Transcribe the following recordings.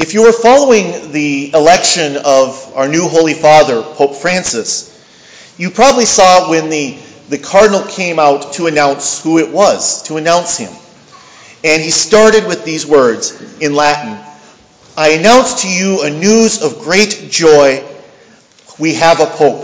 If you were following the election of our new Holy Father, Pope Francis, you probably saw when the cardinal came out to announce who it was, to announce him. And he started with these words in Latin: "I announce to you a news of great joy. We have a Pope."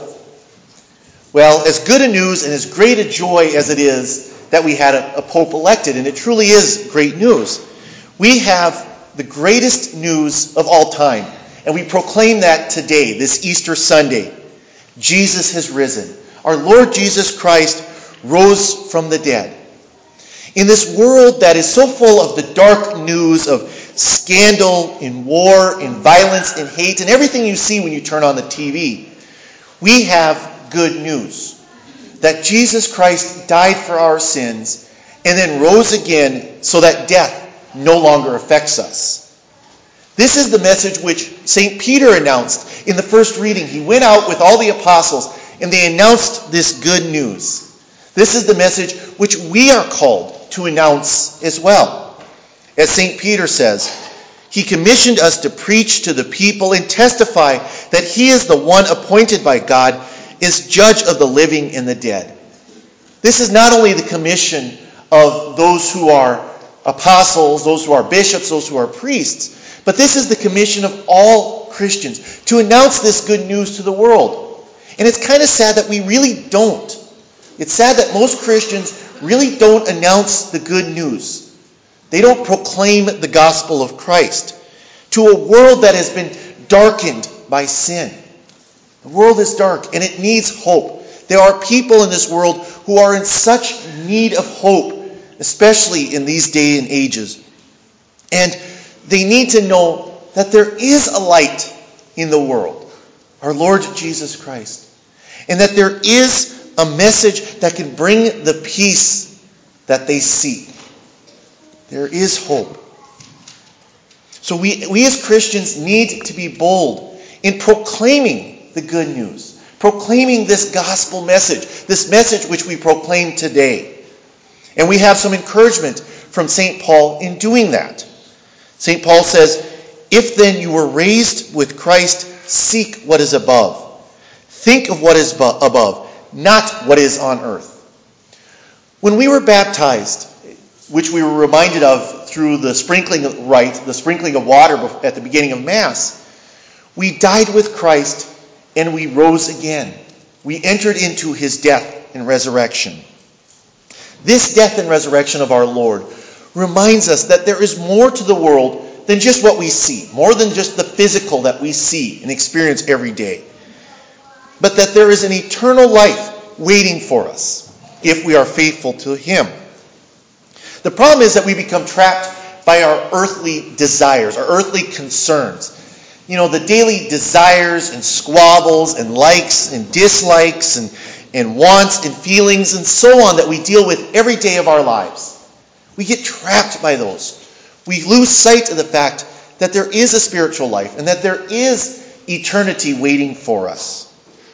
Well, as good a news and as great a joy as it is that we had a Pope elected, and it truly is great news, we have the greatest news of all time. And we proclaim that today, this Easter Sunday. Jesus has risen. Our Lord Jesus Christ rose from the dead. In this world that is so full of the dark news of scandal and war and violence and hate and everything you see when you turn on the TV, we have good news. That Jesus Christ died for our sins and then rose again so that death no longer affects us. This is the message which St. Peter announced in the first reading. He went out with all the apostles and they announced this good news. This is the message which we are called to announce as well. As St. Peter says, he commissioned us to preach to the people and testify that he is the one appointed by God as judge of the living and the dead. This is not only the commission of those who are apostles, those who are bishops, those who are priests, but this is the commission of all Christians to announce this good news to the world. And it's kind of sad that we really don't. It's sad that most Christians really don't announce the good news. They don't proclaim the gospel of Christ to a world that has been darkened by sin. The world is dark and it needs hope. There are people in this world who are in such need of hope, especially in these days and ages. And they need to know that there is a light in the world, our Lord Jesus Christ. And that there is a message that can bring the peace that they seek. There is hope. So we as Christians need to be bold in proclaiming the good news, proclaiming this gospel message, this message which we proclaim today. And we have some encouragement from St. Paul in doing that. St. Paul says, "If then you were raised with Christ, seek what is above. Think of what is above, not what is on earth." When we were baptized, which we were reminded of through the sprinkling rite, the sprinkling of water at the beginning of Mass, we died with Christ and we rose again. We entered into his death and resurrection. This death and resurrection of our Lord reminds us that there is more to the world than just what we see, more than just the physical that we see and experience every day, but that there is an eternal life waiting for us if we are faithful to him. The problem is that we become trapped by our earthly desires, our earthly concerns. You know, the daily desires and squabbles and likes and dislikes and wants and feelings and so on that we deal with every day of our lives. We get trapped by those. We lose sight of the fact that there is a spiritual life and that there is eternity waiting for us.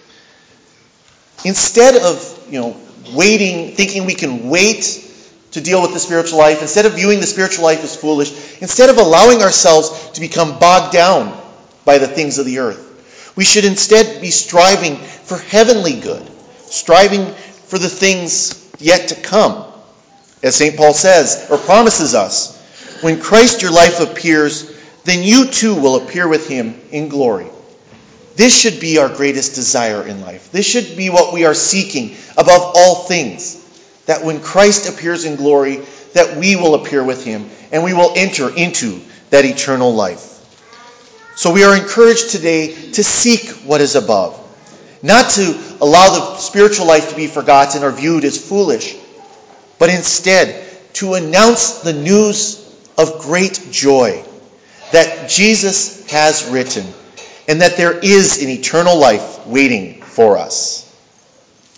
Instead of, waiting, thinking we can wait to deal with the spiritual life, instead of viewing the spiritual life as foolish, instead of allowing ourselves to become bogged down by the things of the earth, we should instead be striving for heavenly good, striving for the things yet to come. As St. Paul says, or promises us, when Christ your life appears, then you too will appear with him in glory. This should be our greatest desire in life. This should be what we are seeking above all things. That when Christ appears in glory, that we will appear with him and we will enter into that eternal life. So we are encouraged today to seek what is above. Not to allow the spiritual life to be forgotten or viewed as foolish, but instead to announce the news of great joy that Jesus has written and that there is an eternal life waiting for us.